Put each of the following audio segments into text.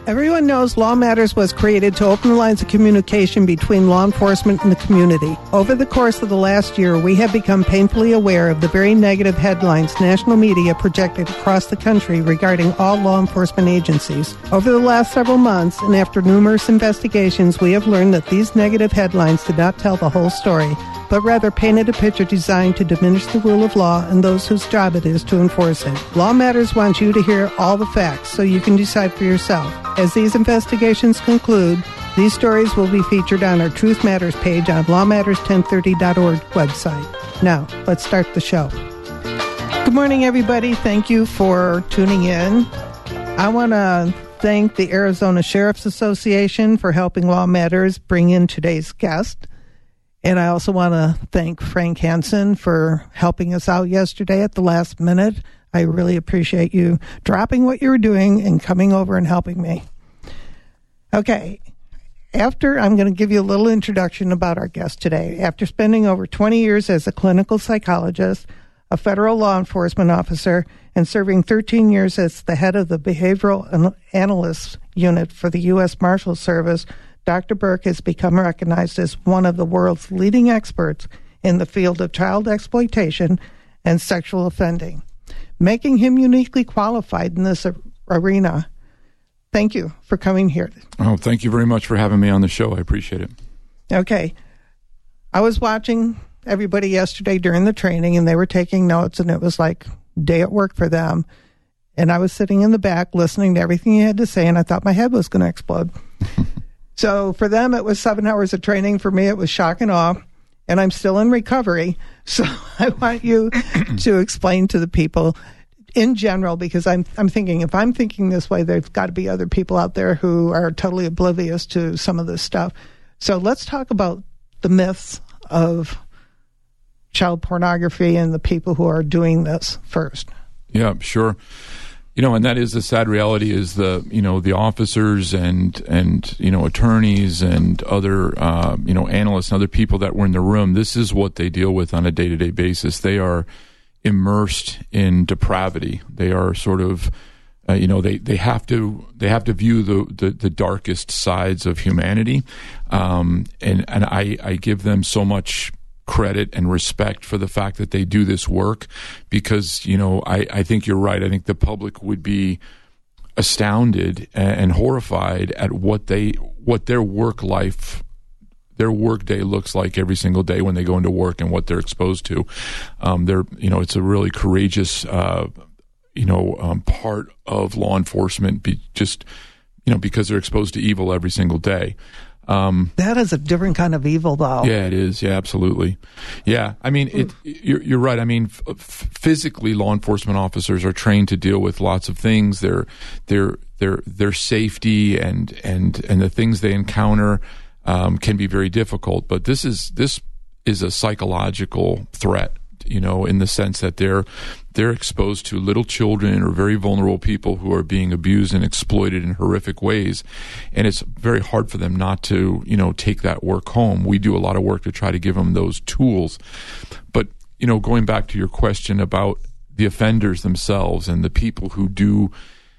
Everyone knows Law Matters was created to open the lines of communication between law enforcement and the community. Over the course of the last year, we have become painfully aware of the very negative headlines national media projected across the country regarding all law enforcement agencies. Over the last several months, and after numerous investigations, we have learned that these negative headlines did not tell the whole story, but rather painted a picture designed to diminish the rule of law and those whose job it is to enforce it. Law Matters wants you to hear all the facts so you can decide for yourself. As these investigations conclude, these stories will be featured on our Truth Matters page on lawmatters1030.org website. Now, let's start the show. Good morning, everybody. Thank you for tuning in. I want to thank the Arizona Sheriff's Association for helping Law Matters bring in today's guest. And I also want to thank Frank Hansen for helping us out yesterday at the last minute. I really appreciate you dropping what you were doing and coming over and helping me. Okay, I'm going to give you a little introduction about our guest today. After spending over 20 years as a clinical psychologist, a federal law enforcement officer, and serving 13 years as the head of the Behavioral Analysts Unit for the U.S. Marshals Service, Dr. Burke has become recognized as one of the world's leading experts in the field of child exploitation and sexual offending, making him uniquely qualified in this arena. Thank you for coming here. Oh, thank you very much for having me on the show. I appreciate it. Okay. I was watching everybody yesterday during the training, and they were taking notes, and it was like day at work for them. And I was sitting in the back listening to everything you had to say, and I thought my head was going to explode. So for them, it was 7 hours of training. For me, it was shock and awe, and I'm still in recovery. So I want you to explain to the people in general, because I'm thinking, if I'm thinking this way, there's got to be other people out there who are totally oblivious to some of this stuff. So let's talk about the myths of child pornography and the people who are doing this first. Yeah, sure. And that is the sad reality is the officers and attorneys and other, analysts and other people that were in the room. This is what they deal with on a day-to-day basis. They are immersed in depravity. They are sort of, they have to view the darkest sides of humanity. And I give them so much credit and respect for the fact that they do this work, because I think you're right. I think the public would be astounded and horrified at what their work day looks like every single day when they go into work and what they're exposed to. It's a really courageous part of law enforcement, because they're exposed to evil every single day. That is a different kind of evil, though. Yeah, it is. Yeah, absolutely. Yeah, I mean, you're right. I mean, physically, law enforcement officers are trained to deal with lots of things. Their safety and the things they encounter can be very difficult. But this is a psychological threat, in the sense that they're exposed to little children or very vulnerable people who are being abused and exploited in horrific ways. And it's very hard for them not to, take that work home. We do a lot of work to try to give them those tools. But, going back to your question about the offenders themselves and the people who do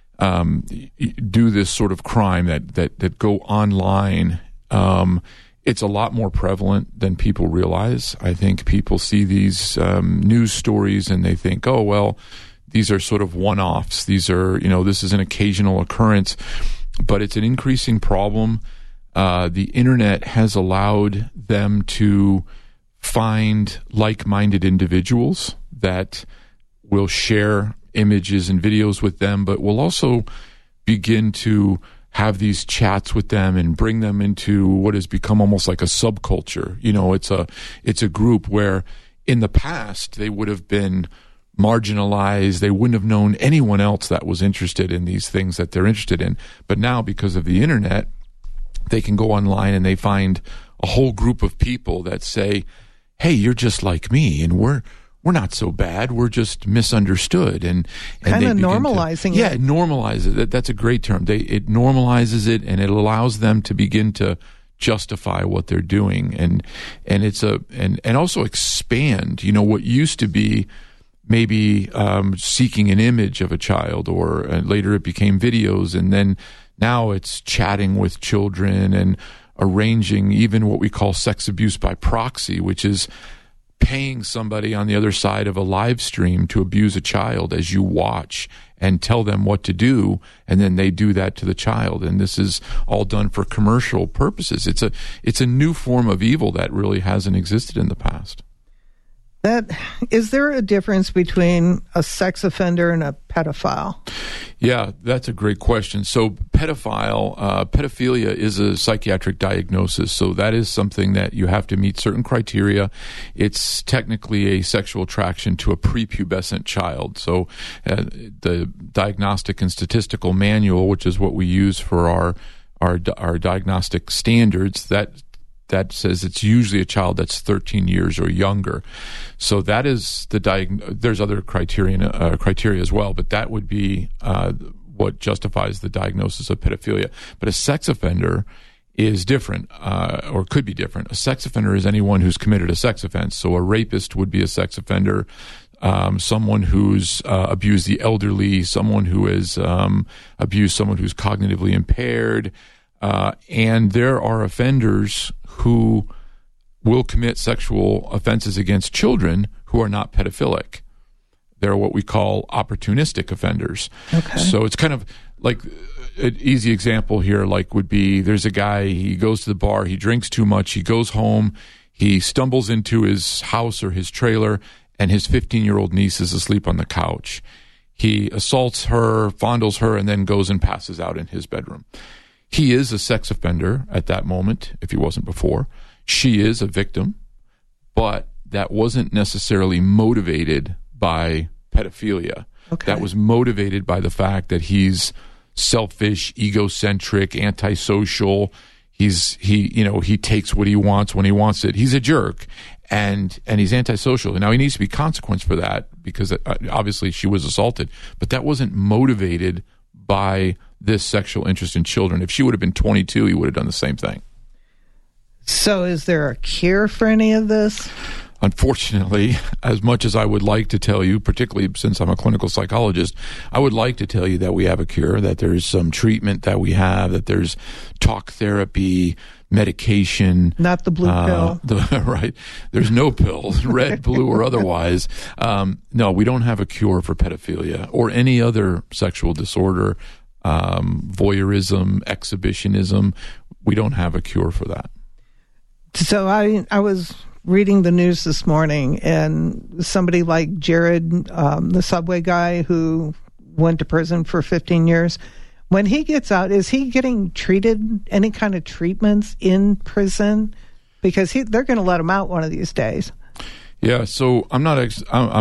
this sort of crime that go online, it's a lot more prevalent than people realize. I think people see these news stories and they think, oh, well, these are sort of one-offs. These are, this is an occasional occurrence, but it's an increasing problem. The internet has allowed them to find like-minded individuals that will share images and videos with them, but will also begin to have these chats with them and bring them into what has become almost like a subculture. It's a group where in the past they would have been marginalized. They wouldn't have known anyone else that was interested in these things that they're interested in. But now, because of the internet, they can go online and they find a whole group of people that say, hey, you're just like me, and we're not so bad. We're just misunderstood, and kind of normalizing it. Yeah, it normalizes it. That's a great term. It normalizes it, and it allows them to begin to justify what they're doing, and also expand. What used to be maybe seeking an image of a child, or later it became videos, and then Now it's chatting with children and arranging even what we call sex abuse by proxy, which is paying somebody on the other side of a live stream to abuse a child as you watch and tell them what to do, and then they do that to the child. And this is all done for commercial purposes. It's a new form of evil that really hasn't existed in the past. Is there a difference between a sex offender and a pedophile? Yeah, that's a great question. So pedophilia is a psychiatric diagnosis. So that is something that you have to meet certain criteria. It's technically a sexual attraction to a prepubescent child. So the Diagnostic and Statistical Manual, which is what we use for our diagnostic standards, that says it's usually a child that's 13 years or younger. So that is there's other criteria as well, but that would be what justifies the diagnosis of pedophilia. But a sex offender is different, or could be different. A sex offender is anyone who's committed a sex offense. So a rapist would be a sex offender. Someone who's abused the elderly, someone who has abused someone who's cognitively impaired. And there are offenders who will commit sexual offenses against children who are not pedophilic. They're what we call opportunistic offenders. Okay. So it's kind of like an easy example here, like would be there's a guy, he goes to the bar, he drinks too much, he goes home, he stumbles into his house or his trailer, and his 15-year-old niece is asleep on the couch. He assaults her, fondles her, and then goes and passes out in his bedroom. He is a sex offender at that moment, if he wasn't before. She is a victim, but that wasn't necessarily motivated by pedophilia. Okay. That was motivated by the fact that he's selfish, egocentric, antisocial. He takes what he wants when he wants it. He's a jerk, and he's antisocial. Now, he needs to be consequenced for that because obviously she was assaulted, but that wasn't motivated by this sexual interest in children. If she would have been 22, he would have done the same thing. So is there a cure for any of this? Unfortunately, as much as I would like to tell you, particularly since I'm a clinical psychologist, I would like to tell you that we have a cure, that there's some treatment that we have, that there's talk therapy, medication. Not the blue pill. Right. There's no pill, red, blue, or otherwise. No, we don't have a cure for pedophilia or any other sexual disorder, voyeurism, exhibitionism. We don't have a cure for that. So I was reading the news this morning, and somebody like Jared, the Subway guy who went to prison for 15 years, when he gets out, is he getting treated, any kind of treatments in prison? Because they're going to let him out one of these days. Yeah, so I'm not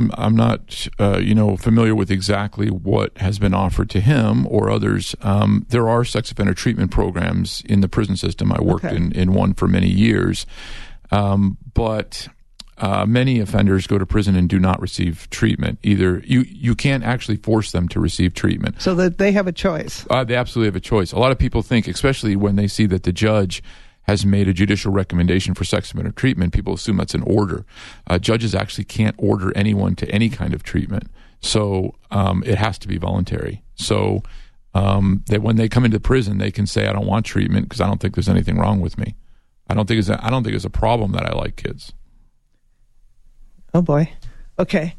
familiar with exactly what has been offered to him or others. There are sex offender treatment programs in the prison system. I worked in one for many years, but many offenders go to prison and do not receive treatment. Either you can't actually force them to receive treatment, so that they have a choice. They absolutely have a choice. A lot of people think, especially when they see that the judge has made a judicial recommendation for sex offender treatment, people assume that's an order. Judges actually can't order anyone to any kind of treatment, so it has to be voluntary. So that when they come into prison, they can say, "I don't want treatment because I don't think there's anything wrong with me. I don't think it's a problem that I like kids." Oh boy. Okay.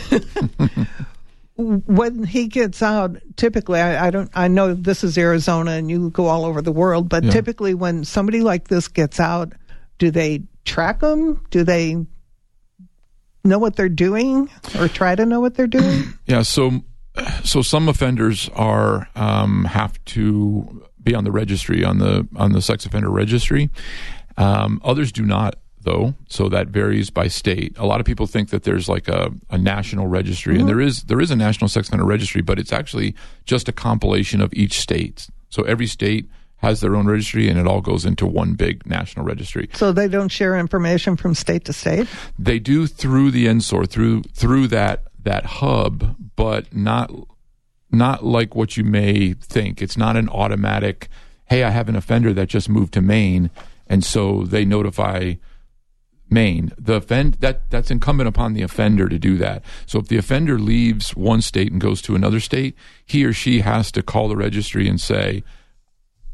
When he gets out, typically, I know this is Arizona and you go all over the world, but typically when somebody like this gets out, do they track them? Do they know what they're doing or try to know what they're doing? Yeah. So some offenders have to be on the registry, on the sex offender registry. Others do not, though, so that varies by state. A lot of people think that there's like a national registry, mm-hmm. and there is a national sex offender registry, but it's actually just a compilation of each state. So every state has their own registry, and it all goes into one big national registry. So they don't share information from state to state? They do through the NSOR, through that hub, but not like what you may think. It's not an automatic, hey, I have an offender that just moved to Maine, and so they notify Maine. That's incumbent upon the offender to do that. So if the offender leaves one state and goes to another state, he or she has to call the registry and say,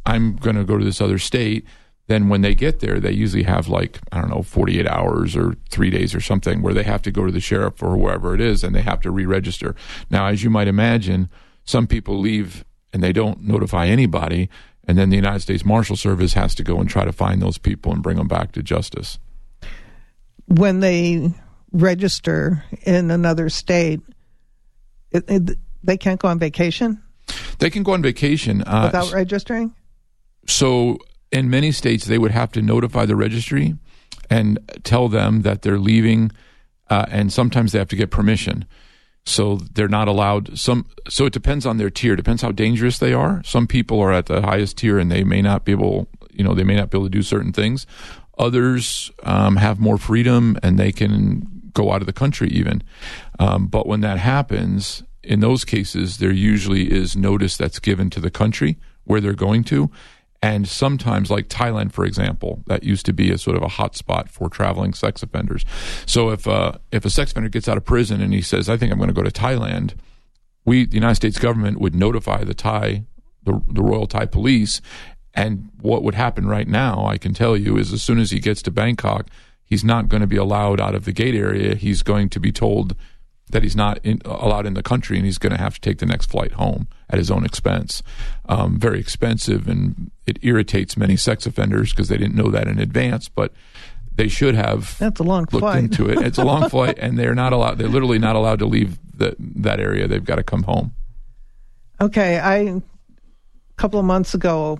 I'm going to go to this other state, then when they get there, they usually have 48 hours or 3 days or something where they have to go to the sheriff or whoever it is, and they have to re-register. Now, as you might imagine, some people leave and they don't notify anybody, and then the United States Marshal Service has to go and try to find those people and bring them back to justice. When they register in another state, they can't go on vacation? They can go on vacation. Without registering? So in many states, they would have to notify the registry and tell them that they're leaving, and sometimes they have to get permission. So they're not allowed. So it depends on their tier. It depends how dangerous they are. Some people are at the highest tier and they may not be able, to do certain things. Others have more freedom and they can go out of the country even. But when that happens, in those cases, there usually is notice that's given to the country where they're going to. And sometimes, like Thailand, for example, that used to be a sort of a hot spot for traveling sex offenders. So if a sex offender gets out of prison and he says, I think I'm going to go to Thailand, the United States government would notify the Royal Thai Police. And what would happen right now, I can tell you, is as soon as he gets to Bangkok, he's not going to be allowed out of the gate area. He's going to be told that he's not allowed in the country, and he's going to have to take the next flight home at his own expense. Very expensive, and it irritates many sex offenders because they didn't know that in advance, but they should have. That's a long looked flight. into it. It's a long flight, and they're not allowed. They're literally not allowed to leave that area. They've got to come home. Okay, a couple of months ago,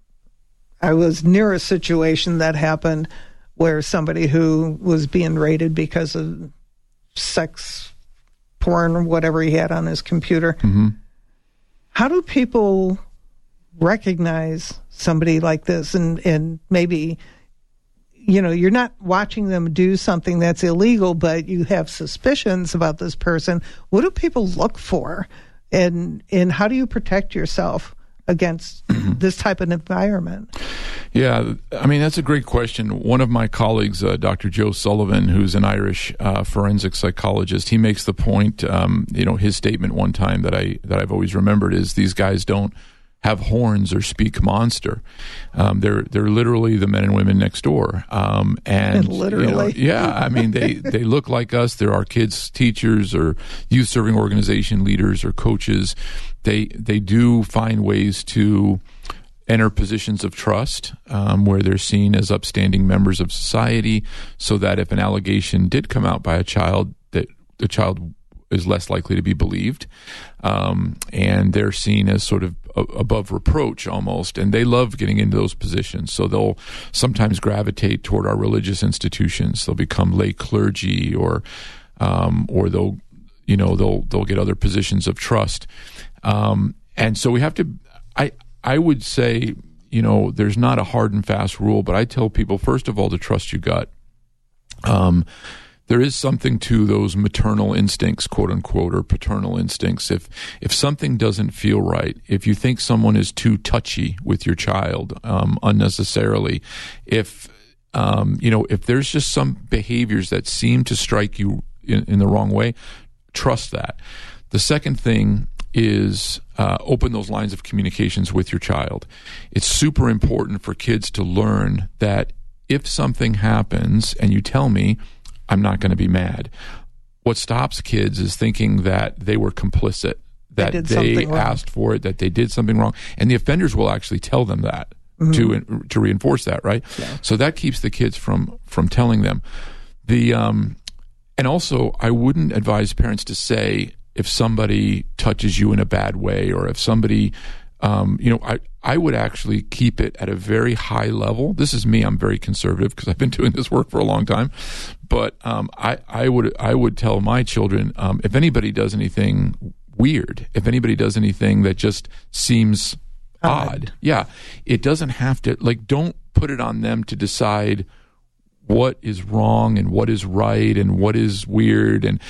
I was near a situation that happened where somebody who was being raided because of sex porn or whatever he had on his computer. Mm-hmm. How do people recognize somebody like this and maybe, you're not watching them do something that's illegal, but you have suspicions about this person? What do people look for? And how do you protect yourself against this type of environment? Yeah, I mean, that's a great question. One of my colleagues, Dr. Joe Sullivan, who's an Irish forensic psychologist, he makes the point, his statement one time that I've always remembered is these guys don't have horns or speak monster. They're literally the men and women next door. And literally. I mean, they look like us. They're our kids' teachers or youth serving organization leaders or coaches. They do find ways to enter positions of trust where they're seen as upstanding members of society, so that if an allegation did come out by a child, that the child is less likely to be believed, and they're seen as sort of above reproach almost, and they love getting into those positions. So they'll sometimes gravitate toward our religious institutions. They'll become lay clergy, or they'll get other positions of trust, and so we have to. I would say, there's not a hard and fast rule, but I tell people, first of all, to trust your gut. There is something to those maternal instincts, quote unquote, or paternal instincts. If something doesn't feel right, if you think someone is too touchy with your child unnecessarily, if there's just some behaviors that seem to strike you in the wrong way, trust that. The second thing is open those lines of communications with your child. It's super important for kids to learn that if something happens and you tell me, I'm not going to be mad. What stops kids is thinking that they were complicit, that they asked for it, that they did something wrong. And the offenders will actually tell them that to reinforce that, right? Yeah. So that keeps the kids from telling them. And also, I wouldn't advise parents to say, if somebody touches you in a bad way, or if somebody, I would actually keep it at a very high level. This is me. I'm very conservative because I've been doing this work for a long time. But I would tell my children, if anybody does anything weird, if anybody does anything that just seems odd, it doesn't have to, don't put it on them to decide what is wrong and what is right and what is weird, and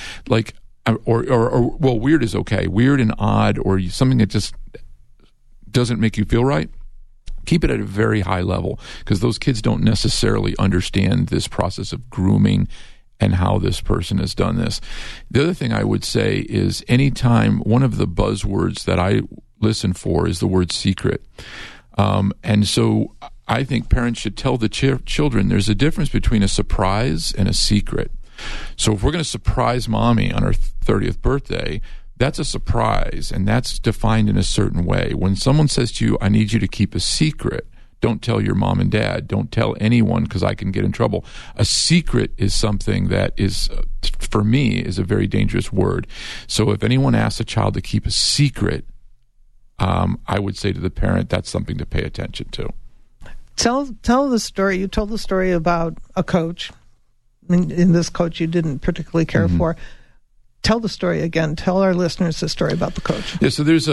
weird is okay. Weird and odd, or something that just doesn't make you feel right, keep it at a very high level, because those kids don't necessarily understand this process of grooming and how this person has done this. The other thing I would say is, anytime, one of the buzzwords that I listen for is the word secret. And so I think parents should tell the children there's a difference between a surprise and a secret. So if we're going to surprise mommy on her 30th birthday, that's a surprise, and that's defined in a certain way. When someone says to you, I need you to keep a secret, don't tell your mom and dad, don't tell anyone because I can get in trouble. A secret is something that is, for me, is a very dangerous word. So if anyone asks a child to keep a secret, I would say to the parent, that's something to pay attention to. Tell the story. You told the story about a coach. In this coach you didn't particularly care for. Tell the story again. Tell our listeners the story about the coach. Yeah, so there's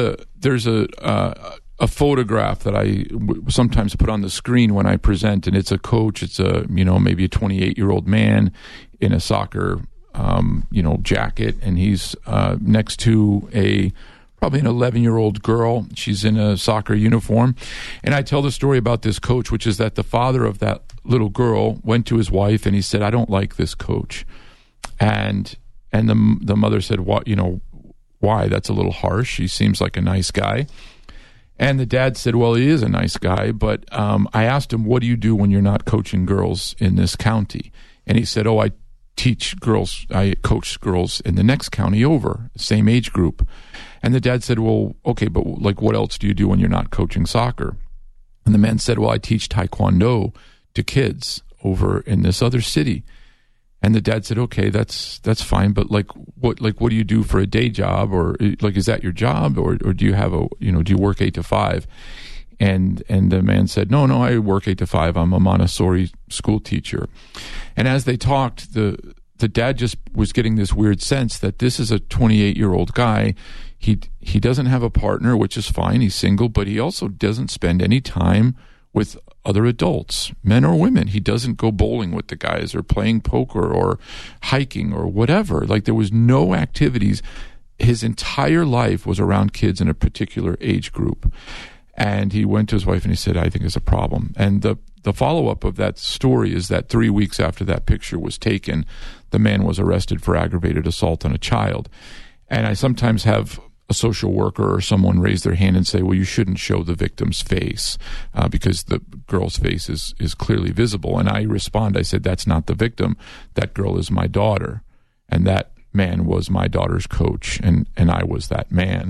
a photograph that I sometimes put on the screen when I present, and it's a coach. It's maybe a 28-year-old man in a soccer jacket, and he's next to probably an 11-year-old girl. She's in a soccer uniform. And I tell the story about this coach, which is that the father of that little girl went to his wife and he said, I don't like this coach. And the mother said, what, why? That's a little harsh. He seems like a nice guy. And the dad said, well, he is a nice guy, but I asked him, what do you do when you're not coaching girls in this county? And he said, I coach girls in the next county over, same age group. And the dad said, well, okay, but what else do you do when you're not coaching soccer? And the man said, well, I teach Taekwondo to kids over in this other city. And the dad said, okay, that's fine, but what do you do for a day job, or is that your job, or do you have do you work 8 to 5? And the man said, no, I work 8 to 5. I'm a Montessori school teacher. And as they talked, the dad just was getting this weird sense that this is a 28-year-old guy. He doesn't have a partner, which is fine. He's single, but he also doesn't spend any time with other adults, men or women. He doesn't go bowling with the guys or playing poker or hiking or whatever. There was no activities. His entire life was around kids in a particular age group. And he went to his wife and he said, I think it's a problem. And the follow-up of that story is that 3 weeks after that picture was taken, the man was arrested for aggravated assault on a child. And I sometimes have a social worker or someone raise their hand and say, well, you shouldn't show the victim's face because the girl's face is clearly visible. And I respond, I said, that's not the victim. That girl is my daughter. And that man was my daughter's coach, and I was that man.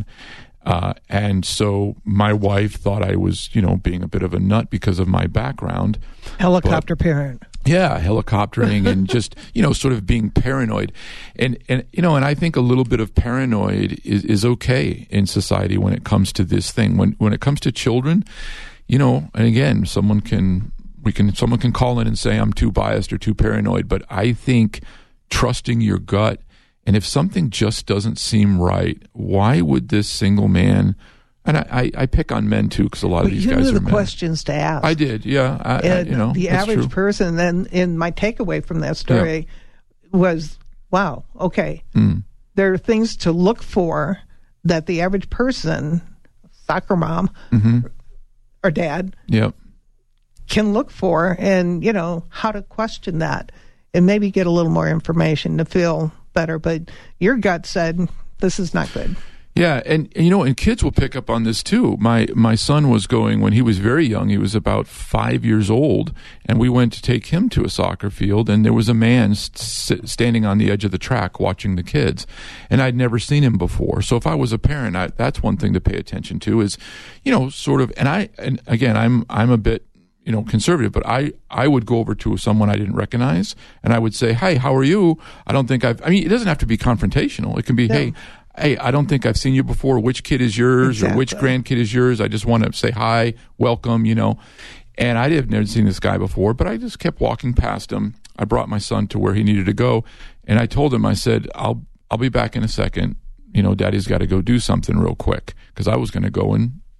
And so my wife thought I was, being a bit of a nut because of my background. Helicopter parent. Yeah, helicoptering and just, sort of being paranoid. And I think a little bit of paranoid is okay in society when it comes to this thing. When it comes to children, and again, someone can call in and say I'm too biased or too paranoid, but I think trusting your gut, and if something just doesn't seem right, why would this single man? And I pick on men too, because a lot of these guys are men. You knew the questions to ask. I did, yeah. The average person. Then, in my takeaway from that story was, wow, okay, there are things to look for that the average person, soccer mom or dad, can look for, and how to question that, and maybe get a little more information to feel better. But your gut said this is not good. Yeah, and kids will pick up on this too. My son was going when he was very young. He was about 5 years old, and we went to take him to a soccer field, and there was a man standing on the edge of the track watching the kids, and I'd never seen him before. So if I was a parent, that's one thing to pay attention to is, sort of. And again, I'm a bit conservative, but I would go over to someone I didn't recognize, and I would say, "Hi, how are you?" It doesn't have to be confrontational. It can be, "Hey, I don't think I've seen you before. Which kid is yours?" Exactly. Or which grandkid is yours? I just want to say hi, welcome, And I had never seen this guy before, but I just kept walking past him. I brought my son to where he needed to go, and I told him, I said, I'll be back in a second. Daddy's got to go do something real quick, because I was going to go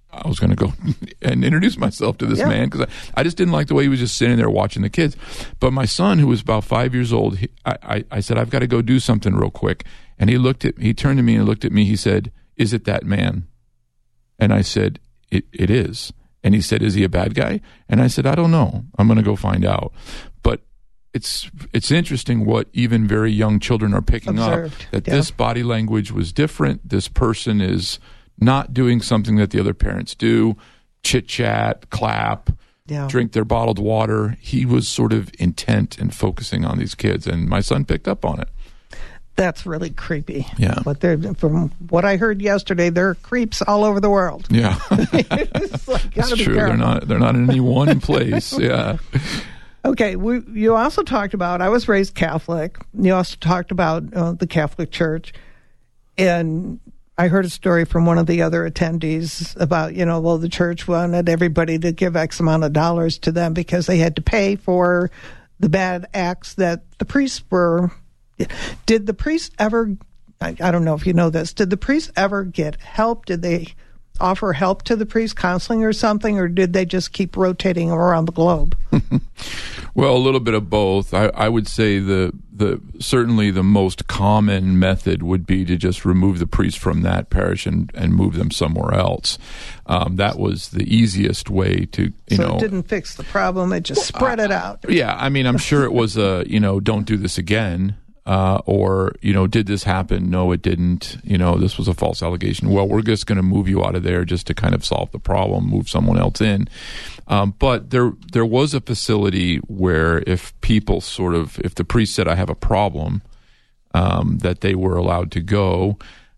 and introduce myself to this man, because I just didn't like the way he was just sitting there watching the kids. But my son, who was about 5 years old, I said, I've got to go do something real quick. And he turned to me and looked at me. He said, "Is it that man?" And I said, it is. And he said, "Is he a bad guy?" And I said, "I don't know. I'm going to go find out." But it's interesting what even very young children are picking up, that this body language was different. This person is not doing something that the other parents do. chit-chat, clap, drink their bottled water. He was sort of intent and focusing on these kids, and my son picked up on it. That's really creepy. Yeah. But from what I heard yesterday, there are creeps all over the world. Yeah. It's like, That's true. They're not in any one place. Yeah. Okay, you also talked about, I was raised Catholic. You also talked about the Catholic Church. And I heard a story from one of the other attendees about, the church wanted everybody to give X amount of dollars to them because they had to pay for the bad acts that the priests were. Did the priests ever, I don't know if you know this, did the priests ever get help? Did they offer help to the priest, counseling or something, or did they just keep rotating around the globe? Well, a little bit of both. I would say certainly the most common method would be to just remove the priest from that parish and move them somewhere else. That was the easiest way to, So it didn't fix the problem, it just spread it out. Yeah, I mean, I'm sure it was don't do this again. Or, did this happen? No, it didn't. This was a false allegation. Well, we're just going to move you out of there just to kind of solve the problem, move someone else in. But there was a facility where if the priest said, I have a problem, that they were allowed to go.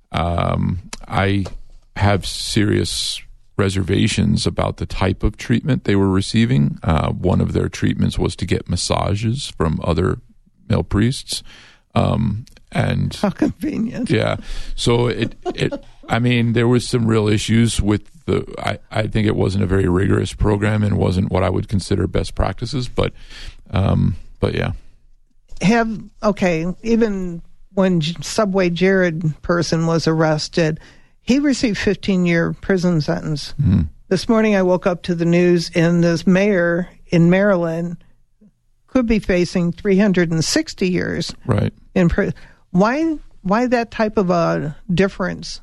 I have serious reservations about the type of treatment they were receiving. One of their treatments was to get massages from other male priests. And how convenient. Yeah. So there was some real issues with I think it wasn't a very rigorous program and wasn't what I would consider best practices, but yeah. Even when Subway Jared person was arrested, he received 15-year prison sentence. Mm-hmm. This morning I woke up to the news and this mayor in Maryland could be facing 360 years. Right. In prison. Why that type of a difference?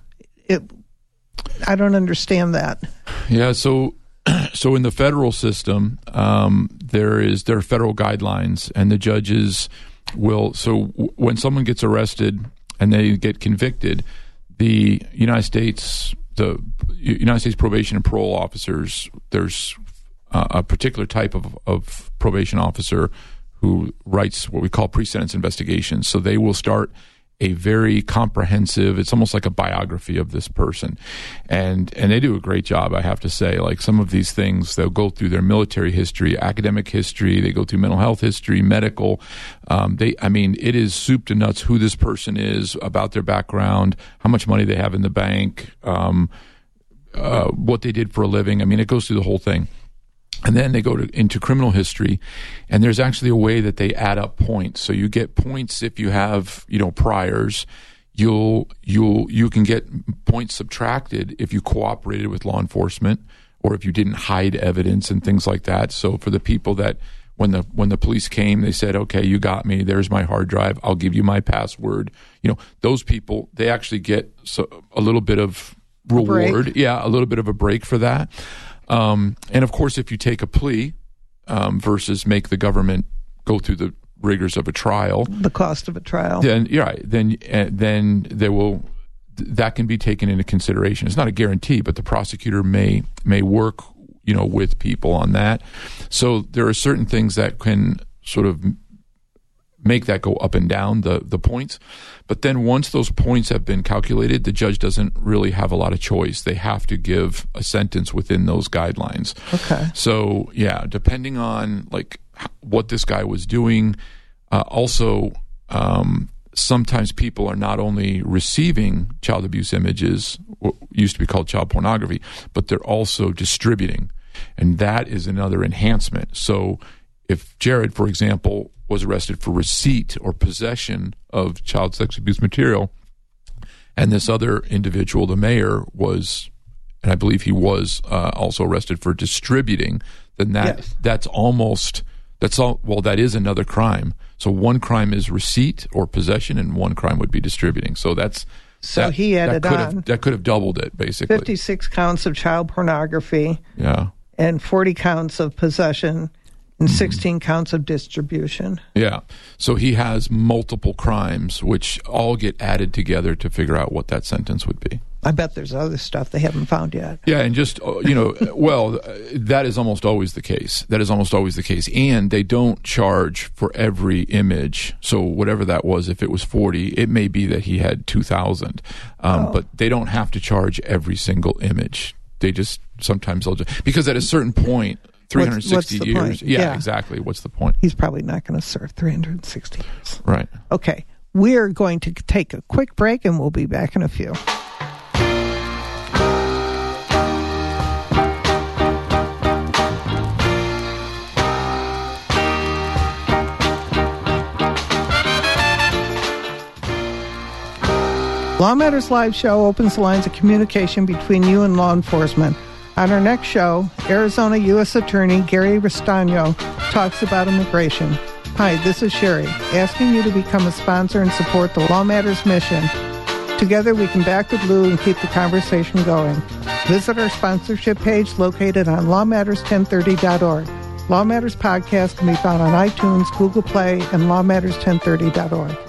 I don't understand that. Yeah. So in the federal system, there are federal guidelines, and the judges will. So when someone gets arrested and they get convicted, the United States probation and parole officers, there's a particular type of probation officer who writes what we call pre-sentence investigations. So they will start a very comprehensive, it's almost like a biography of this person. And they do a great job, I have to say. Like some of these things, they'll go through their military history, academic history, they go through mental health history, medical. It is soup to nuts who this person is, about their background, how much money they have in the bank, what they did for a living. It goes through the whole thing. And then they go into criminal history, and there's actually a way that they add up points. So you get points if you have, priors. You can get points subtracted if you cooperated with law enforcement or if you didn't hide evidence and things like that. So for the people that when the police came, they said, "Okay, you got me. There's my hard drive. I'll give you my password." Those people, they actually get a little bit of reward. Yeah, a little bit of a break for that. And of course, if you take a plea versus make the government go through the rigors of a trial, the cost of a trial, then you're right. Then that can be taken into consideration. It's not a guarantee, but the prosecutor may work with people on that. So there are certain things that can sort of make that go up and down, the points. But then once those points have been calculated, the judge doesn't really have a lot of choice. They have to give a sentence within those guidelines. Okay. So, yeah, depending on what this guy was doing, sometimes people are not only receiving child abuse images, what used to be called child pornography, but they're also distributing. And that is another enhancement. So if Jared, for example, was arrested for receipt or possession of child sex abuse material, and this other individual, the mayor, was, and I believe he was also arrested for distributing, then that is another crime. So one crime is receipt or possession, and one crime would be distributing. So he added that could have doubled it, basically. 56 counts of child pornography. Yeah. And 40 counts of possession. And 16 counts of distribution. Yeah. So he has multiple crimes, which all get added together to figure out what that sentence would be. I bet there's other stuff they haven't found yet. Yeah, and just, that is almost always the case. That is almost always the case. And they don't charge for every image. So whatever that was, if it was 40, it may be that he had 2,000. But they don't have to charge every single image. They just, sometimes they'll just, because at a certain point, 360 what's the years. point? Yeah, exactly. What's the point? He's probably not going to serve 360 years. Right. Okay. We're going to take a quick break, and we'll be back in a few. Law Matters Live show opens the lines of communication between you and law enforcement. On our next show, Arizona U.S. Attorney Gary Restaño talks about immigration. Hi, this is Sherry, asking you to become a sponsor and support the Law Matters mission. Together we can back the blue and keep the conversation going. Visit our sponsorship page located on lawmatters1030.org. Law Matters podcast can be found on iTunes, Google Play, and lawmatters1030.org.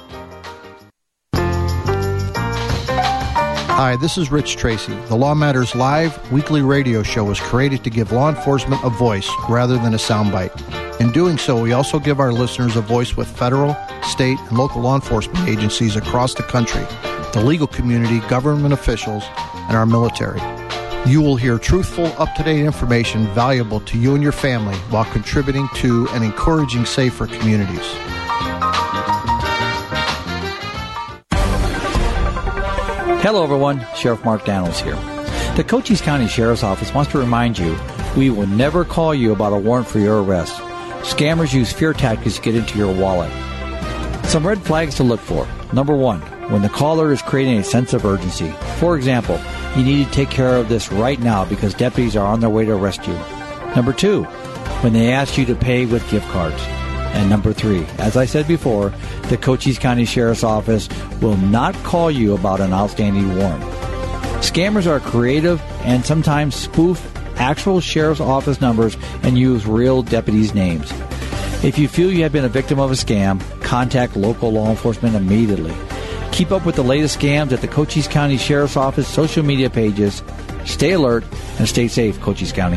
Hi, this is Rich Tracy. The Law Matters Live weekly radio show was created to give law enforcement a voice rather than a soundbite. In doing so, we also give our listeners a voice with federal, state, and local law enforcement agencies across the country, the legal community, government officials, and our military. You will hear truthful, up-to-date information valuable to you and your family while contributing to and encouraging safer communities. Hello, everyone. Sheriff Mark Daniels here. The Cochise County Sheriff's Office wants to remind you we will never call you about a warrant for your arrest. Scammers use fear tactics to get into your wallet. Some red flags to look for. Number one, when the caller is creating a sense of urgency. For example, you need to take care of this right now because deputies are on their way to arrest you. Number two, when they ask you to pay with gift cards. And number three, as I said before, the Cochise County Sheriff's Office will not call you about an outstanding warrant. Scammers are creative and sometimes spoof actual sheriff's office numbers and use real deputies' names. If you feel you have been a victim of a scam, contact local law enforcement immediately. Keep up with the latest scams at the Cochise County Sheriff's Office social media pages. Stay alert and stay safe, Cochise County.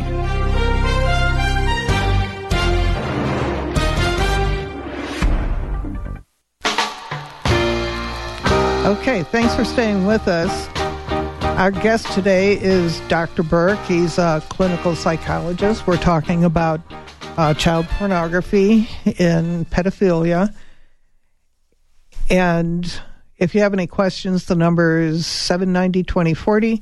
Okay, thanks for staying with us. Our guest today is Dr. Burke. He's a clinical psychologist. We're talking about child pornography and pedophilia. And if you have any questions, the number is 790-2040.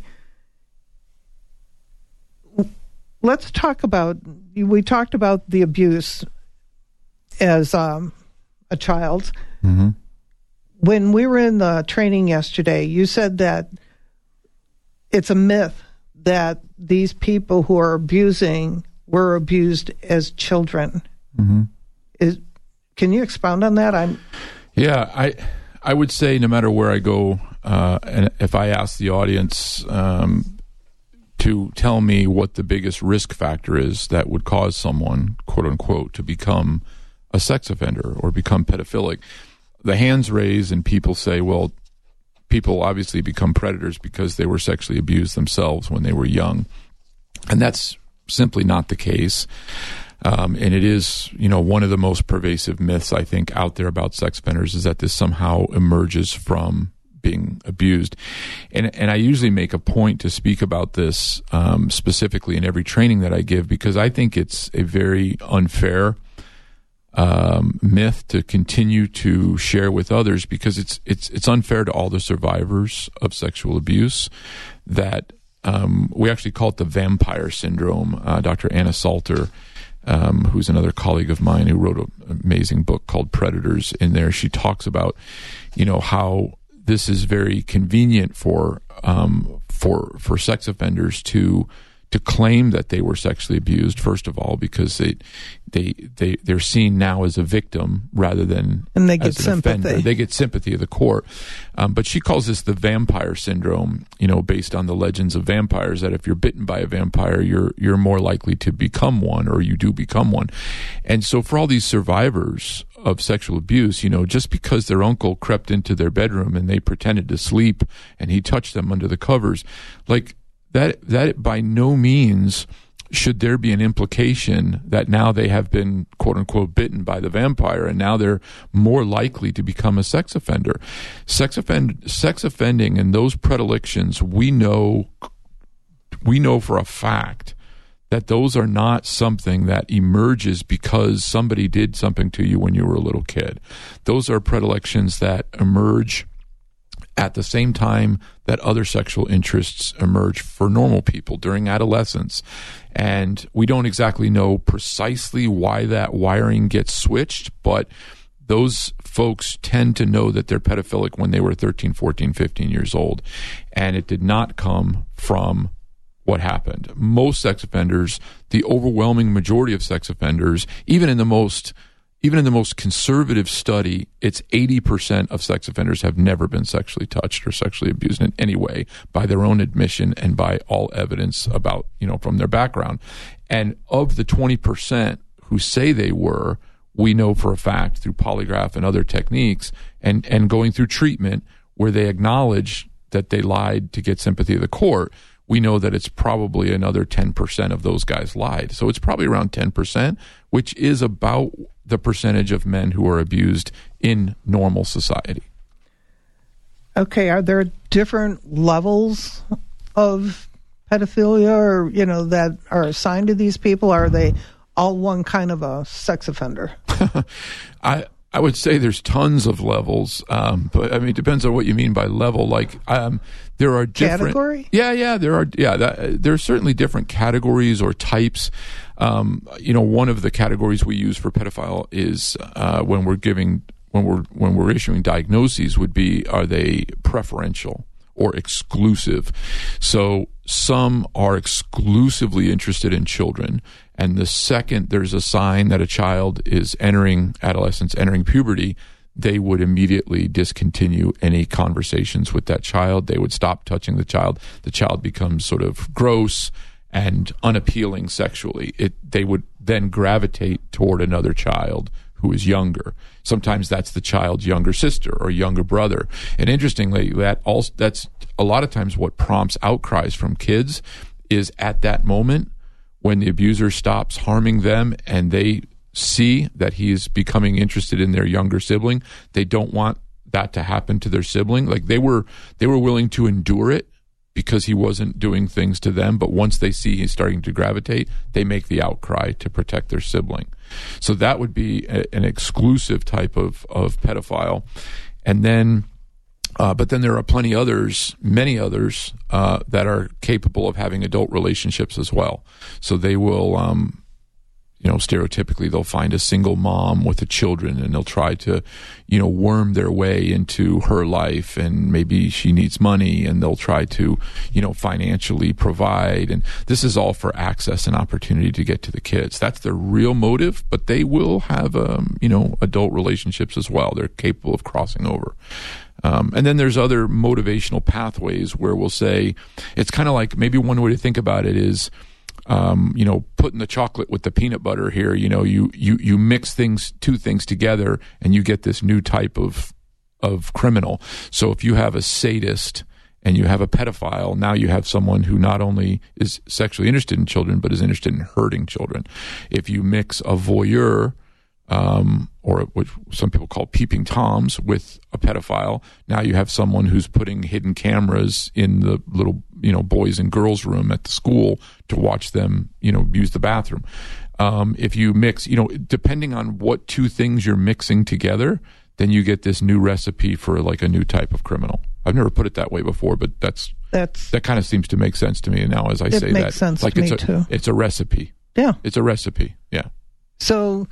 Let's talk about, we talked about the abuse as a child. Mm-hmm. When we were in the training yesterday, you said that it's a myth that these people who are abusing were abused as children. Mm-hmm. Can you expound on that? Yeah, I would say no matter where I go, and if I ask the audience to tell me what the biggest risk factor is that would cause someone, quote unquote, to become a sex offender or become pedophilic, the hands raise and people say, well, people obviously become predators because they were sexually abused themselves when they were young. And that's simply not the case. And it is, one of the most pervasive myths, I think, out there about sex offenders is that this somehow emerges from being abused. And I usually make a point to speak about this specifically in every training that I give because I think it's a very unfair myth to continue to share with others because it's unfair to all the survivors of sexual abuse that we actually call it the vampire syndrome. Dr. Anna Salter, who's another colleague of mine who wrote an amazing book called Predators, in there she talks about how this is very convenient for sex offenders to claim that they were sexually abused, first of all, because they're seen now as a victim rather than and they get as an sympathy. offender. They get sympathy of the court. But she calls this the vampire syndrome, based on the legends of vampires, that if you're bitten by a vampire, you're more likely to become one, or you do become one. And so for all these survivors of sexual abuse, just because their uncle crept into their bedroom and they pretended to sleep and he touched them under the covers, like that by no means should there be an implication that now they have been, quote unquote, bitten by the vampire and now they're more likely to become a sex offender. Sex offending and those predilections, we know for a fact that those are not something that emerges because somebody did something to you when you were a little kid. Those are predilections that emerge at the same time that other sexual interests emerge for normal people during adolescence. And we don't exactly know precisely why that wiring gets switched, but those folks tend to know that they're pedophilic when they were 13, 14, 15 years old. And it did not come from what happened. Most sex offenders, the overwhelming majority of sex offenders, even in the most conservative study, it's 80% of sex offenders have never been sexually touched or sexually abused in any way by their own admission and by all evidence about, from their background. And of the 20% who say they were, we know for a fact through polygraph and other techniques and going through treatment where they acknowledge that they lied to get sympathy of the court, we know that it's probably another 10% of those guys lied. So it's probably around 10%, which is about the percentage of men who are abused in normal society. Okay, are there different levels of pedophilia or, that are assigned to these people? Are they all one kind of a sex offender? I would say there's tons of levels, but I mean, it depends on what you mean by level. Like, there are different category. There are certainly different categories or types. One of the categories we use for pedophile is when we're issuing diagnoses would be, are they preferential or exclusive? So some are exclusively interested in children. And the second there's a sign that a child is entering adolescence, entering puberty, they would immediately discontinue any conversations with that child. They would stop touching the child. The child becomes sort of gross and unappealing sexually. They would then gravitate toward another child who is younger. Sometimes that's the child's younger sister or younger brother. And interestingly, that's a lot of times what prompts outcries from kids is at that moment when the abuser stops harming them and they see that he is becoming interested in their younger sibling. They don't want that to happen to their sibling. Like they were willing to endure it because he wasn't doing things to them, but once they see he's starting to gravitate, they make the outcry to protect their sibling. So that would be an exclusive type of pedophile. And then but then there are many others that are capable of having adult relationships as well. So they will, stereotypically they'll find a single mom with the children and they'll try to, worm their way into her life, and maybe she needs money and they'll try to, financially provide. And this is all for access and opportunity to get to the kids. That's their real motive, but they will have, adult relationships as well. They're capable of crossing over. And then there's other motivational pathways where we'll say, it's kind of like, maybe one way to think about it is, putting the chocolate with the peanut butter here, you mix two things together and you get this new type of criminal. So if you have a sadist and you have a pedophile, now you have someone who not only is sexually interested in children, but is interested in hurting children. If you mix a voyeur, or what some people call peeping toms, with a pedophile, now you have someone who's putting hidden cameras in the little, boys and girls room at the school to watch them, use the bathroom. If you mix, depending on what two things you're mixing together, then you get this new recipe for like a new type of criminal. I've never put it that way before, but that kind of seems to make sense to me now as I say that. It makes sense to me too. It's a recipe. Yeah. It's a recipe. Yeah. So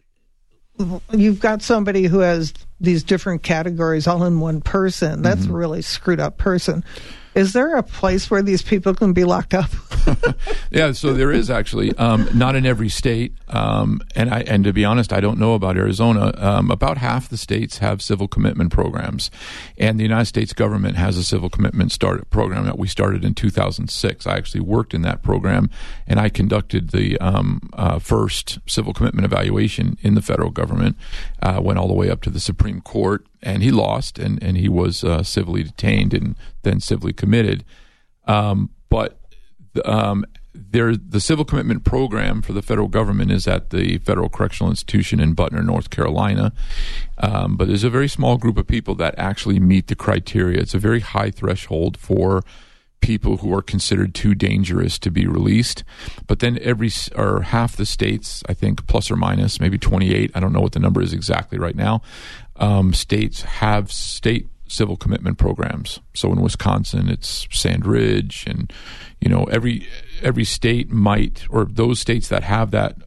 you've got somebody who has these different categories all in one person. That's a really screwed up person. Is there a place where these people can be locked up? Yeah, so there is actually, not in every state, and to be honest, I don't know about Arizona. About half the states have civil commitment programs, and the United States government has a civil commitment program that we started in 2006. I actually worked in that program, and I conducted the first civil commitment evaluation in the federal government. Went all the way up to the Supreme Court, and he lost, and he was civilly detained and then civilly committed. But the civil commitment program for the federal government is at the Federal Correctional Institution in Butner, North Carolina. But there's a very small group of people that actually meet the criteria. It's a very high threshold for people who are considered too dangerous to be released. But then half the states, I think plus or minus, maybe 28, I don't know what the number is exactly right now, states have state civil commitment programs. So in Wisconsin, it's Sand Ridge, and every state might, or those states that have that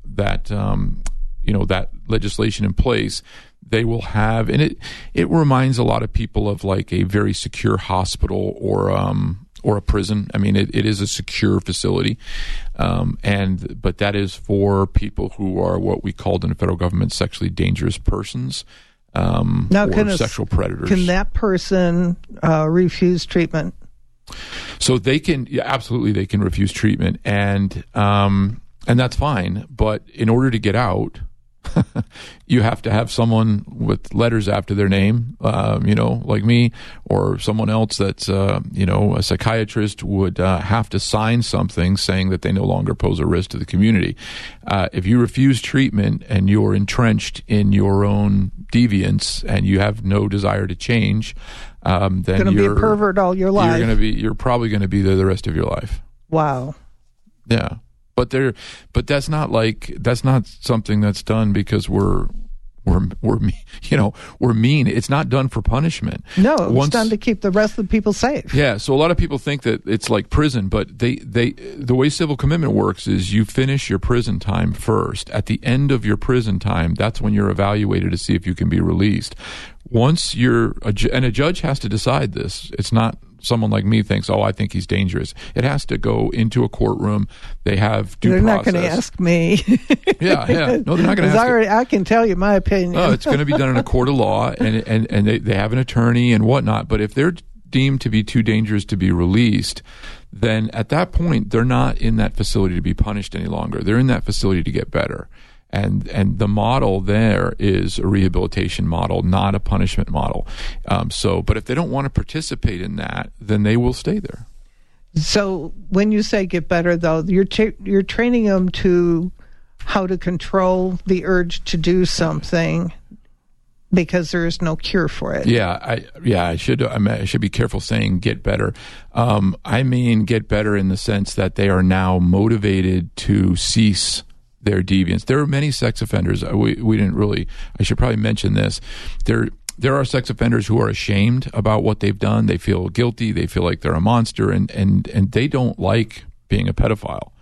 legislation in place, they will have, and it reminds a lot of people of like a very secure hospital or a prison. I mean, it is a secure facility, but that is for people who are what we called in the federal government sexually dangerous persons. Now, or sexual predators. Can that person refuse treatment? So they can, absolutely, they can refuse treatment, and that's fine. But in order to get out, you have to have someone with letters after their name, like me, or someone else that's, a psychiatrist would have to sign something saying that they no longer pose a risk to the community. If you refuse treatment and you're entrenched in your own deviance and you have no desire to change, then you're going to be a pervert all your life. You're probably going to be there the rest of your life. Wow. Yeah. But that's not something that's done because we're mean. It's not done for punishment. No, it's done to keep the rest of the people safe. Yeah, so a lot of people think that it's like prison, but the way civil commitment works is you finish your prison time first. At the end of your prison time, that's when you're evaluated to see if you can be released. Once and a judge has to decide this. It's not someone like me thinks, I think he's dangerous. It has to go into a courtroom. They have due process. They're not going to ask me. Yeah. No, they're not going to ask you. I can tell you my opinion. Oh, it's going to be done in a court of law, and they have an attorney and whatnot. But if they're deemed to be too dangerous to be released, then at that point, they're not in that facility to be punished any longer. They're in that facility to get better. And the model there is a rehabilitation model, not a punishment model. But if they don't want to participate in that, then they will stay there. So when you say get better, though, you're training them to how to control the urge to do something because there is no cure for it. I should be careful saying get better. I mean get better in the sense that they are now motivated to cease their deviance. There are many sex offenders. We didn't really. I should probably mention this. There are sex offenders who are ashamed about what they've done. They feel guilty. They feel like they're a monster, and they don't like being a pedophile.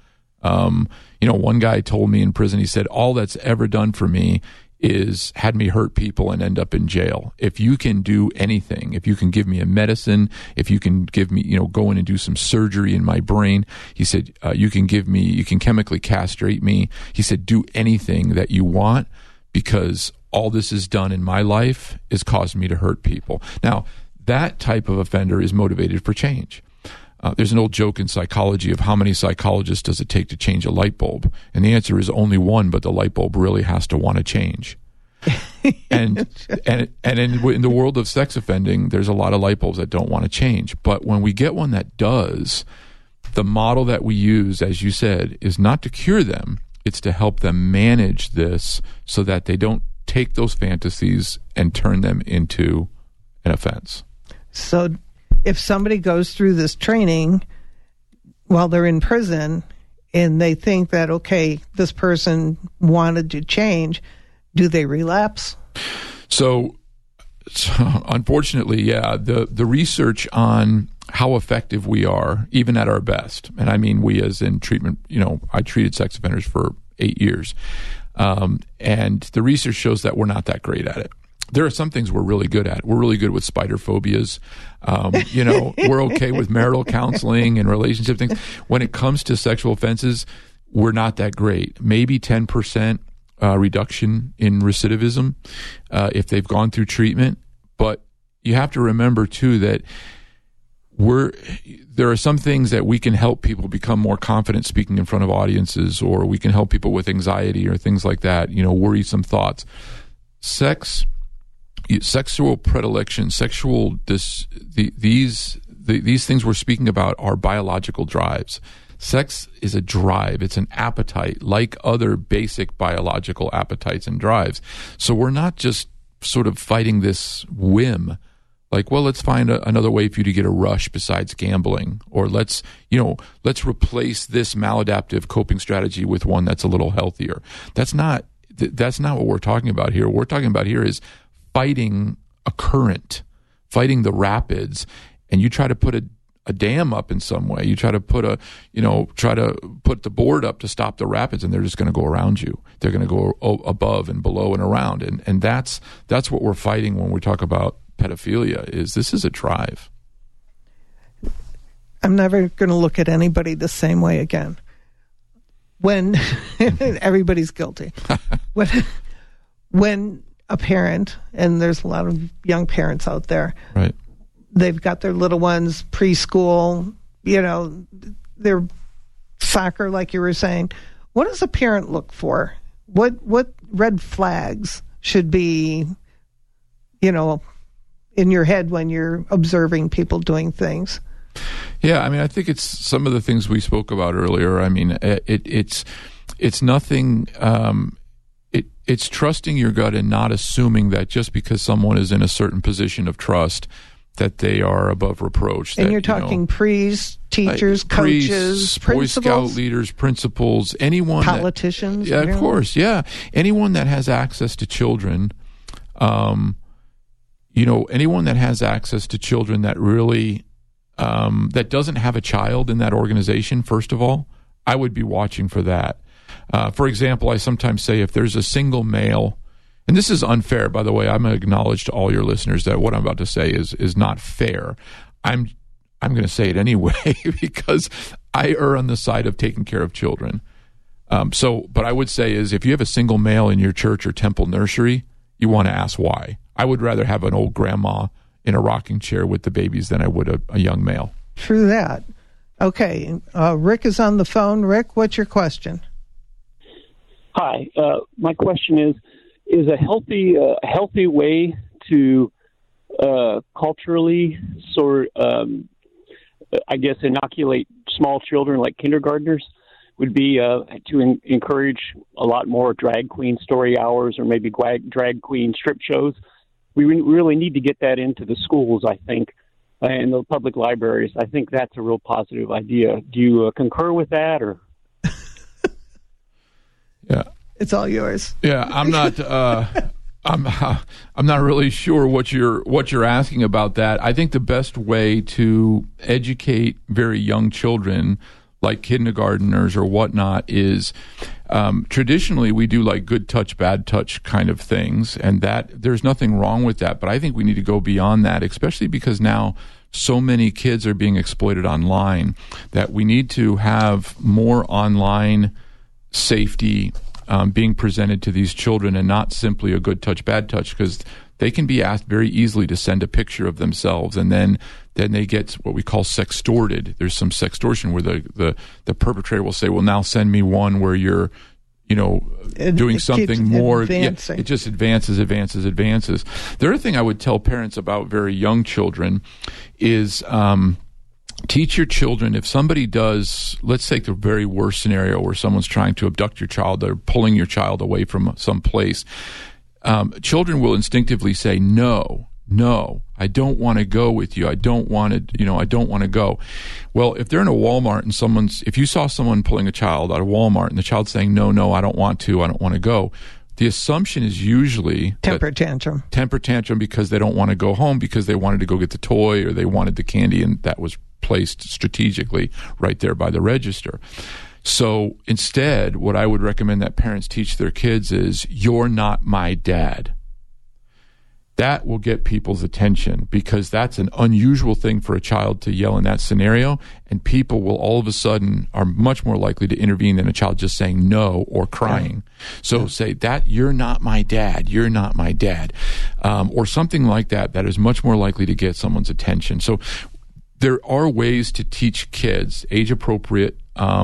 One guy told me in prison. He said, "All that's ever done for me is had me hurt people and end up in jail. If you can do anything, if you can give me a medicine, if you can give me, go in and do some surgery in my brain," he said, you can chemically castrate me. He said, do anything that you want because all this has done in my life is caused me to hurt people. Now, that type of offender is motivated for change. There's an old joke in psychology of how many psychologists does it take to change a light bulb? And the answer is only one, but the light bulb really has to want to change. and in the world of sex offending, there's a lot of light bulbs that don't want to change. But when we get one that does, the model that we use, as you said, is not to cure them. It's to help them manage this so that they don't take those fantasies and turn them into an offense. So if somebody goes through this training while they're in prison and they think that, okay, this person wanted to change, do they relapse? So unfortunately, yeah, the research on how effective we are, even at our best, and I mean we as in treatment, I treated sex offenders for 8 years, and the research shows that we're not that great at it. There are some things we're really good at. We're really good with spider phobias. We're okay with marital counseling and relationship things. When it comes to sexual offenses, we're not that great. Maybe 10% reduction in recidivism if they've gone through treatment. But you have to remember, too, that there are some things that we can help people become more confident speaking in front of audiences, or we can help people with anxiety or things like that, worrisome thoughts. Sexual predilection, these things we're speaking about are biological drives. Sex is a drive. It's an appetite, like other basic biological appetites and drives. So we're not just sort of fighting this whim, like, well, let's find another way for you to get a rush besides gambling, or let's replace this maladaptive coping strategy with one that's a little healthier. That's not what we're talking about here. What we're talking about here is fighting a current, fighting the rapids, and you try to put a dam up in some way. You try to put the board up to stop the rapids, and they're just going to go around you. They're going to go above and below and around, and that's what we're fighting when we talk about pedophilia. This is a drive. I'm never going to look at anybody the same way again. When everybody's guilty. When a parent, and there's a lot of young parents out there, right? They've got their little ones, preschool, their soccer, like you were saying. What does a parent look for? What red flags should be, in your head when you're observing people doing things? Yeah, I think it's some of the things we spoke about earlier. It's nothing. It's trusting your gut and not assuming that just because someone is in a certain position of trust that they are above reproach. And you're talking prees, teachers, coaches, Boy principals, Scout leaders, principals, anyone, politicians. Of course, yeah, anyone that has access to children. Anyone that has access to children that really that doesn't have a child in that organization. First of all, I would be watching for that. For example, I sometimes say if there's a single male, and this is unfair, by the way, I'm going to acknowledge to all your listeners that what I'm about to say is not fair. I'm going to say it anyway because I err on the side of taking care of children. But I would say is if you have a single male in your church or temple nursery, you want to ask why. I would rather have an old grandma in a rocking chair with the babies than I would a young male. True that. Okay. Rick is on the phone. Rick, what's your question? Hi. My question is a healthy way to culturally inoculate small children like kindergartners would be to encourage a lot more drag queen story hours or maybe drag queen strip shows. We really need to get that into the schools, I think, and the public libraries. I think that's a real positive idea. Do you concur with that, or? Yeah, it's all yours. Yeah, I'm not. I'm not really sure what you're asking about that. I think the best way to educate very young children, like kindergarteners or whatnot, is traditionally we do like good touch, bad touch kind of things, and that there's nothing wrong with that. But I think we need to go beyond that, especially because now so many kids are being exploited online that we need to have more online safety being presented to these children, and not simply a good touch, bad touch, because they can be asked very easily to send a picture of themselves, and then they get what we call sextorted. There's some sextortion where the perpetrator will say, well, now send me one where you're doing something more. Yeah, it just advances. The other thing I would tell parents about very young children is teach your children, if somebody does, let's take the very worst scenario where someone's trying to abduct your child, they're pulling your child away from some place. Children will instinctively say, no, I don't want to go with you. I don't want to go. Well, if they're in a Walmart and if you saw someone pulling a child out of Walmart and the child's saying, no, I don't want to go, the assumption is usually temper tantrum because they don't want to go home because they wanted to go get the toy or they wanted the candy, and that was placed strategically right there by the register. So instead, what I would recommend that parents teach their kids is, you're not my dad. that will get people's attention, because that's an unusual thing for a child to yell in that scenario, and people will all of a sudden are much more likely to intervene than a child just saying no or crying. So say that, you're not my dad, you're not my dad, or something like that is much more likely to get someone's attention. So there are ways to teach kids age-appropriate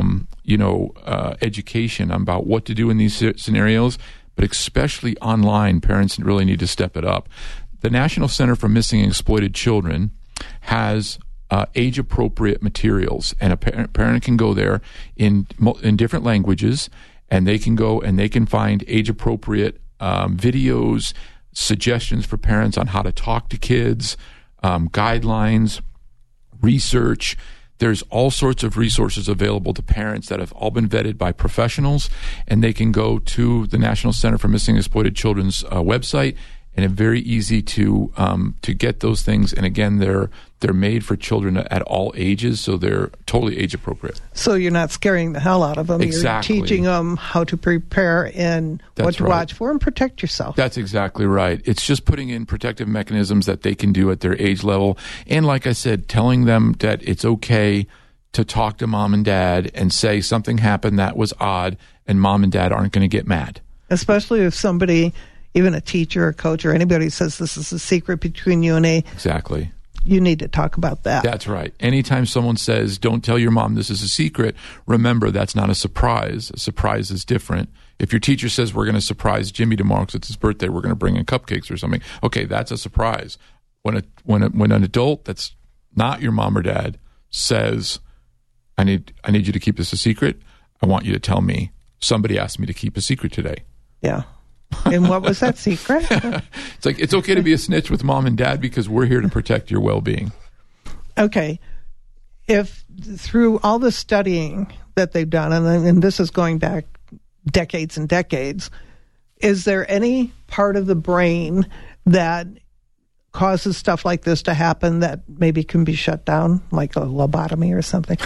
education about what to do in these scenarios, but especially online, parents really need to step it up. The National Center for Missing and Exploited Children has age-appropriate materials, and a parent can go there in different languages, and they can go and they can find age-appropriate videos, suggestions for parents on how to talk to kids, guidelines, research. There's all sorts of resources available to parents that have all been vetted by professionals, and they can go to the National Center for Missing and Exploited Children's website, and it's very easy to get those things. And again, they're made for children at all ages, so they're totally age appropriate. So you're not scaring the hell out of them. Exactly. You're teaching them how to prepare and what to watch for and protect yourself. That's exactly right. It's just putting in protective mechanisms that they can do at their age level. And like I said, telling them that it's okay to talk to mom and dad and say something happened that was odd, and mom and dad aren't going to get mad. Especially if somebody, even a teacher or coach or anybody, says this is a secret between you and Exactly. You need to talk about that. That's right. Anytime someone says, don't tell your mom this is a secret, remember that's not a surprise. A surprise is different. If your teacher says we're going to surprise Jimmy tomorrow because it's his birthday, we're going to bring in cupcakes or something, okay, that's a surprise. When an adult that's not your mom or dad says, I need you to keep this a secret, I want you to tell me, somebody asked me to keep a secret today. Yeah. And what was that secret? It's like, it's okay to be a snitch with mom and dad because we're here to protect your well-being. Okay. If through all the studying that they've done, and this is going back decades and decades, is there any part of the brain that causes stuff like this to happen that maybe can be shut down, like a lobotomy or something?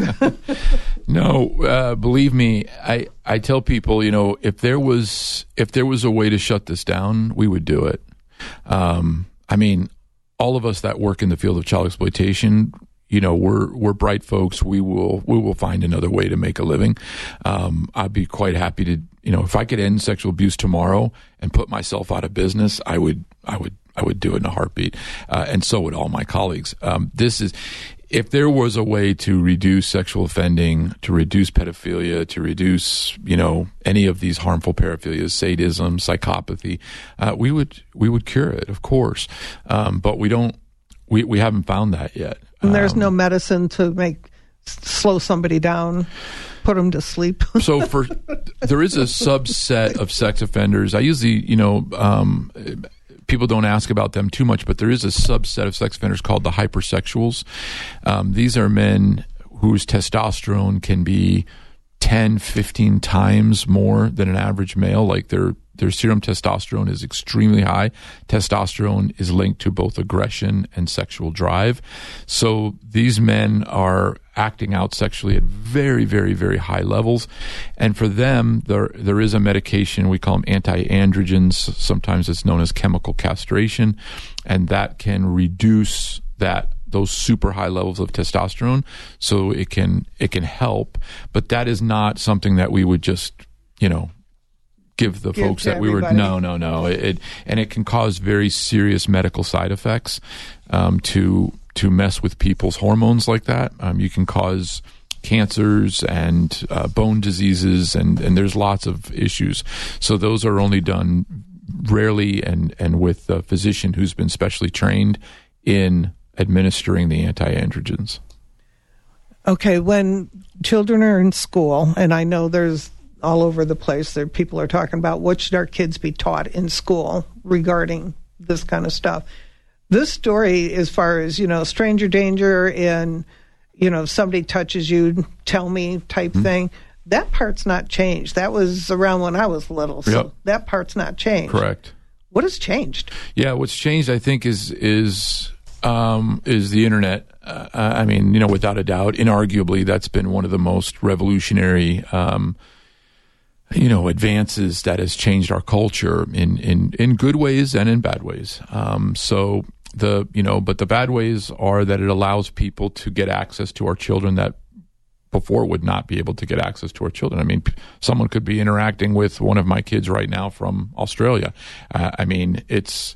No, believe me, I tell people, if there was a way to shut this down, we would do it. I mean, all of us that work in the field of child exploitation, we're bright folks. We will find another way to make a living. I'd be quite happy to, if I could end sexual abuse tomorrow and put myself out of business, I would do it in a heartbeat, and so would all my colleagues. If there was a way to reduce sexual offending, to reduce pedophilia, to reduce, any of these harmful paraphilias, sadism, psychopathy, we would cure it, of course. But we haven't found that yet. And there's no medicine to slow somebody down, put them to sleep. So there is a subset of sex offenders. I usually, people don't ask about them too much, but there is a subset of sex offenders called the hypersexuals. These are men whose testosterone can be 10, 15 times more than an average male. Like their serum testosterone is extremely high. Testosterone is linked to both aggression and sexual drive. So these men are acting out sexually at very, very, very high levels. And for them, there is a medication, we call them anti-androgens. Sometimes it's known as chemical castration, and that can reduce those super high levels of testosterone. So it can help, but that is not something that we would just, give the folks that we everybody. No. It can cause very serious medical side effects to mess with people's hormones like that. You can cause cancers and bone diseases, and there's lots of issues. So those are only done rarely and with a physician who's been specially trained in administering the anti-androgens. Okay, when children are in school, and I know there's all over the place, there people are talking about what should our kids be taught in school regarding this kind of stuff. This story, as far as, stranger danger and, if somebody touches you, tell me type thing, that part's not changed. That was around when I was little, so that part's not changed. Correct. What has changed? Yeah, what's changed, I think, is the internet. Without a doubt, inarguably, that's been one of the most revolutionary advances that has changed our culture in good ways and in bad ways. But the bad ways are that it allows people to get access to our children that before would not be able to get access to our children. I mean, someone could be interacting with one of my kids right now from Australia. It's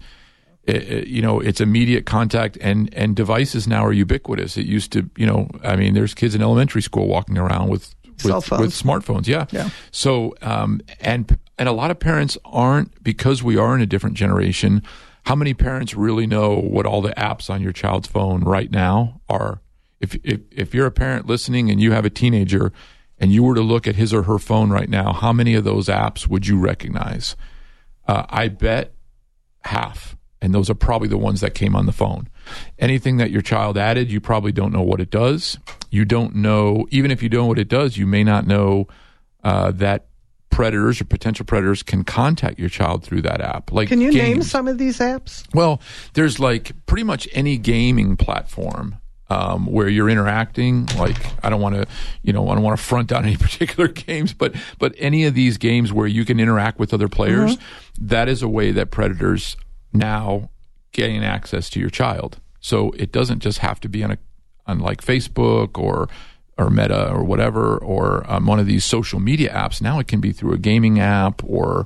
immediate contact, and devices now are ubiquitous. It used to, there's kids in elementary school walking around with smartphones. Yeah. So, and a lot of parents aren't, because we are in a different generation. How many parents really know what all the apps on your child's phone right now are? If you're a parent listening and you have a teenager and you were to look at his or her phone right now, how many of those apps would you recognize? I bet half. And those are probably the ones that came on the phone. Anything that your child added, you probably don't know what it does. You don't know, even if you don't know what it does, you may not know that predators or potential predators can contact your child through that app. Like, can you games. Name some of these apps? Well, there's like pretty much any gaming platform where you're interacting. Like, I don't want to front down any particular games, but any of these games where you can interact with other players, that is a way that predators now gain access to your child. So it doesn't just have to be on like Facebook or Meta or whatever, or one of these social media apps. Now it can be through a gaming app, or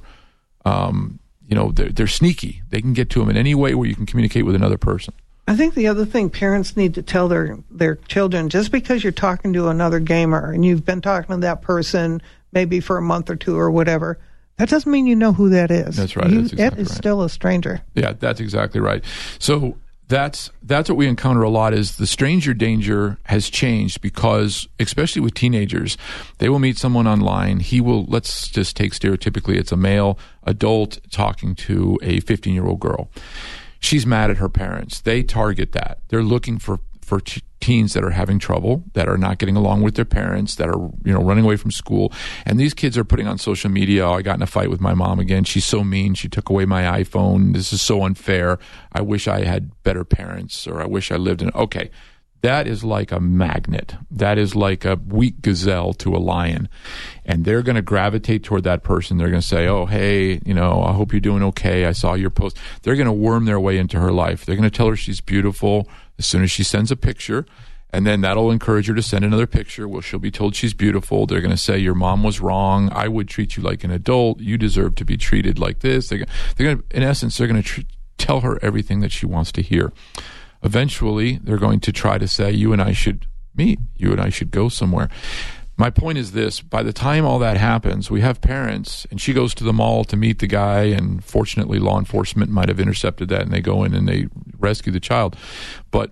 they're sneaky. They can get to them in any way where you can communicate with another person. I think the other thing parents need to tell their children, just because you're talking to another gamer and you've been talking to that person maybe for a month or two or whatever, that doesn't mean you know who that is. That's right. That is still a stranger. Yeah, that's exactly right. So that's what we encounter a lot, is the stranger danger has changed, because especially with teenagers, they will meet someone online. Let's just take stereotypically, it's a male adult talking to a 15-year-old girl. She's mad at her parents. They target that. They're looking for teens that are having trouble, that are not getting along with their parents, that are running away from school. And these kids are putting on social media, I got in a fight with my mom again. She's so mean. She took away my iPhone. This is so unfair. I wish I had better parents, or I wish I lived in... Okay, that is like a magnet. That is like a weak gazelle to a lion. And they're going to gravitate toward that person. They're going to say, oh, hey, I hope you're doing okay. I saw your post. They're going to worm their way into her life. They're going to tell her she's beautiful as soon as she sends a picture. And then that'll encourage her to send another picture. Well, she'll be told she's beautiful. They're going to say, your mom was wrong. I would treat you like an adult. You deserve to be treated like this. They're going to, in essence, they're going to tell her everything that she wants to hear. Eventually, they're going to try to say, you and I should meet. You and I should go somewhere. My point is this: by the time all that happens, we have parents, and she goes to the mall to meet the guy, and fortunately law enforcement might have intercepted that, and they go in and they rescue the child. But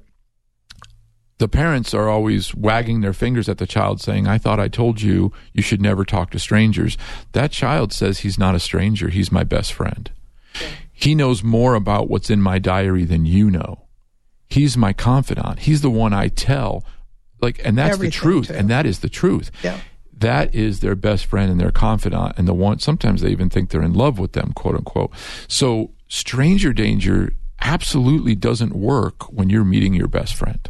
the parents are always wagging their fingers at the child, saying, I thought I told you you should never talk to strangers. That child says he's not a stranger. He's my best friend. He knows more about what's in my diary than you know. He's my confidant. He's the one I tell. And that's everything, the truth. Too. And that is the truth. Yeah. That is their best friend and their confidant, and the one, sometimes they even think they're in love with them, quote unquote. So stranger danger absolutely doesn't work when you're meeting your best friend.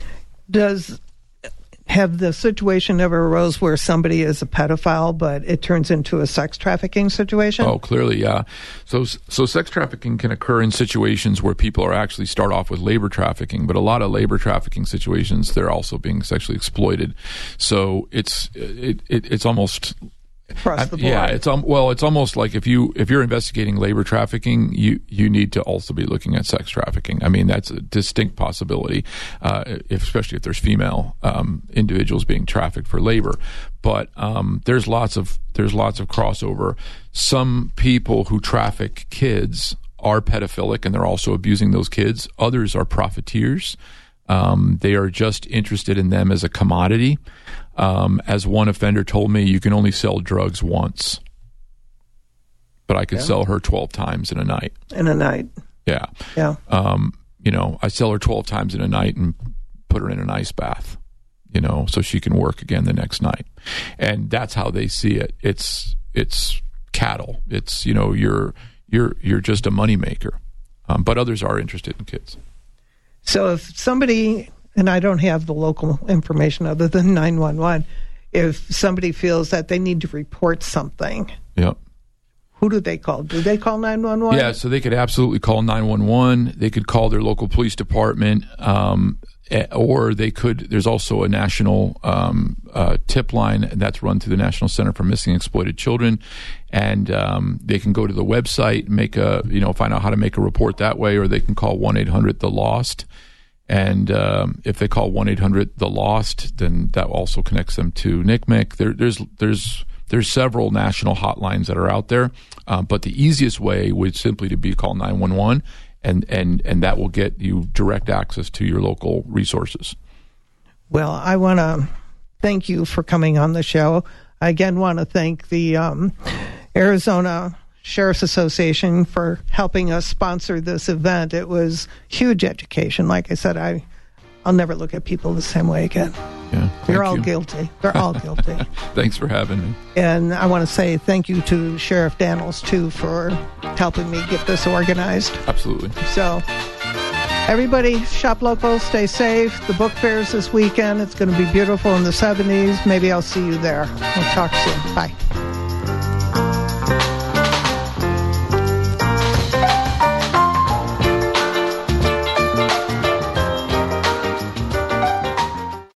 Have the situation ever arose where somebody is a pedophile, but it turns into a sex trafficking situation? Oh, clearly, yeah. So sex trafficking can occur in situations where people are actually start off with labor trafficking, but a lot of labor trafficking situations, they're also being sexually exploited. So it's almost... across the board. Yeah, it's almost like if you're investigating labor trafficking, you need to also be looking at sex trafficking. I mean, that's a distinct possibility, especially if there's female individuals being trafficked for labor. But there's lots of crossover. Some people who traffic kids are pedophilic, and they're also abusing those kids. Others are profiteers. They are just interested in them as a commodity. As one offender told me, you can only sell drugs once, but I could sell her 12 times in a night. In a night. Yeah. Yeah. I sell her 12 times in a night and put her in an ice bath, so she can work again the next night. And that's how they see it. It's cattle. It's, you're just a moneymaker. But others are interested in kids. So if somebody, and I don't have the local information other than 911, if somebody feels that they need to report something, Yep. who do they call? Do they call 911? Yeah, so they could absolutely call 911. They could call their local police department, or they could. There's also a national tip line that's run through the National Center for Missing and Exploited Children, and they can go to the website, find out how to make a report that way, or they can call 1-800-THE-LOST. And if they call 1-800-THE-LOST, then that also connects them to NCMEC. There's several national hotlines that are out there, but the easiest way would simply to be call 911, and that will get you direct access to your local resources. Well, I want to thank you for coming on the show. I again want to thank the Arizona Sheriff's Association for helping us sponsor this event. It was huge education. Like I said, I'll never look at people the same way again. Yeah, They're all guilty. They're all guilty. Thanks for having me. And I want to say thank you to Sheriff Daniels, too, for helping me get this organized. Absolutely. So, everybody, shop local, stay safe. The book fair's this weekend. It's going to be beautiful in the 70s. Maybe I'll see you there. We'll talk soon. Bye.